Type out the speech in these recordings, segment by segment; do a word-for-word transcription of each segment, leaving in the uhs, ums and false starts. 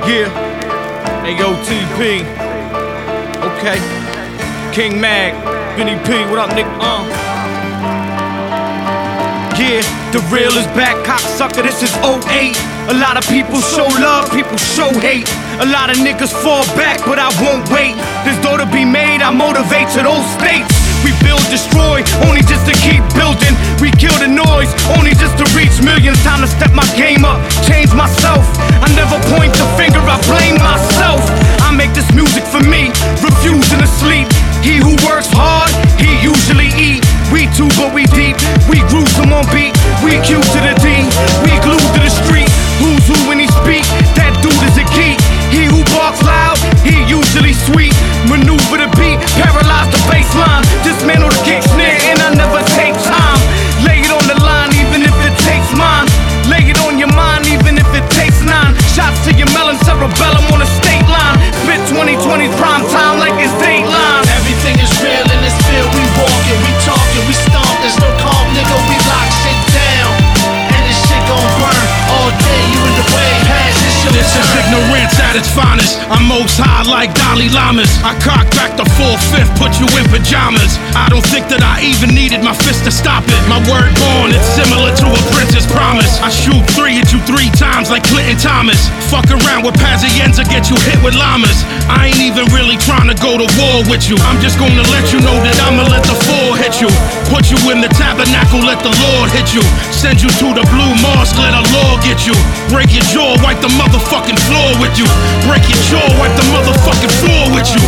Yeah, A O T P. Okay, King Mag, Benny P, what up, nigga? Uh. Yeah, the real is back, cocksucker, this is oh eight. A lot of people show love, people show hate. A lot of niggas fall back, but I won't wait. There's dough to be made, I motivate to those states. We build, destroy, only just to keep building. We kill the noise, only just to reach millions. Time to step my game up, change myself. I never point the finger, I blame myself. I make this music for me, refusing to sleep. He who works hard, he usually eat. We too, but we deep, we gruesome on beat. We Q to the D, we glued to the street. Who's who when he speak, that dude is a geek. He who barks loud, he usually sweet. Maneuver the beat, paralyze the baseline. Dismantle the kick snare, and I never take time. Lay it on the line, even if it takes mine. Lay it on your mind, even if it takes nine. Shots to your melon, cerebellum on the state line. Spit twenty twenty prime time like it's Dateline. Everything is real in this field, we walking, we talking, we stomp. There's no calm, nigga, we lock shit down. And this shit gon' burn all day, you in the way, pass this shit. This is ignorance at its finest. I'm most high like Dalai Lamas. I cock back the full fifth, put you in pajamas. I don't think that I even needed my fist to stop it. My word born, it's similar to a prince's promise. I shoot three at you three times like Clinton Thomas. Fuck around with Pazienza, get you hit with llamas. I ain't even really trying to go to war with you. I'm just gonna let you know that I'ma let the four hit you. Put you in the tabernacle, let the Lord hit you. Send you to the blue mosque, let a law get you. Break your jaw, wipe the motherfucking floor with you. Break your jaw, wipe the motherfucking floor with you.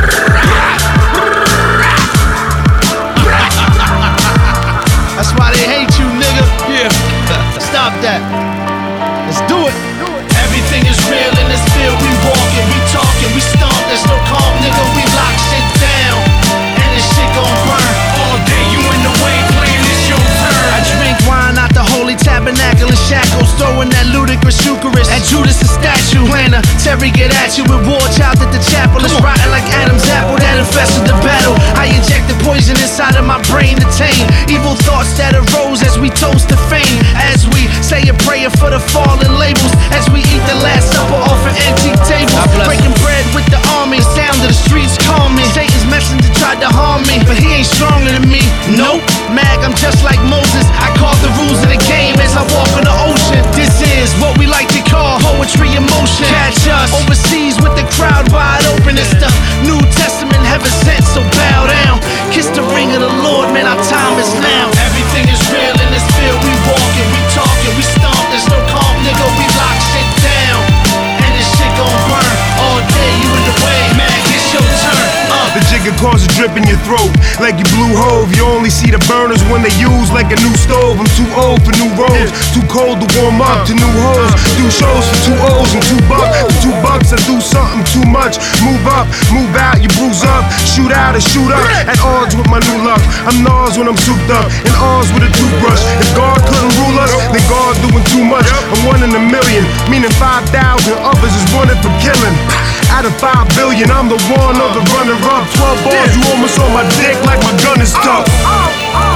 That's why they hate you, nigga. Yeah. Stop that. Let's do it. Everything is real in this field, we walking, we talking, we stomp. There's no calm, nigga, we lock shit down. And this shit gon' burn all day, you in the way, playing it's your turn. I drink wine out the holy tabernacle and shackles, throwing that ludicrous Eucharist at Judas the statue. Planner, Terry get at you with war child at the chapel. It's rotten like Adam's apple that infested the battle. I injected poison inside of my brain to tame evil thoughts that arose as we toast to fame. As we say a prayer for the fallen labels, as we eat the last supper off an antique table. Breaking bread with the army, sound of the streets calm me. Satan's messenger tried to harm me, but he ain't stronger than me. Nope, Mag, I'm just like Moses. I carve the rules of the game as I walk on the ocean. This is what we like to call poetry in motion. Catch us overseas with the crowd wide open. It's the New Testament, heaven sent, so bow down. Kiss the ring of the Lord, man, our time is now. Everything is real in this field, we walking, we talking, we stomp. There's no calm, nigga, we lock shit down. And this shit gon' burn all day, you in the way, man, it's your turn. Uh. The jigger causes drip in your throat, like your blue hove. You only see the burners when they use like a new stove. I'm too old for new roads, too cold to warm up to new hoes. Do shows for two O's and two bucks. For two bucks, I do something too much. Move up, move out, you bruise up. Shoot out and shoot up, at odds with my new luck. I'm Nas when I'm souped up, and Oz with a toothbrush. If God couldn't rule us, then God doing too much. I'm one in a million, meaning five thousand others is wanted for killing. Out of five billion, I'm the one of the runner-up. Twelve balls, you almost on my dick like my gun is tough.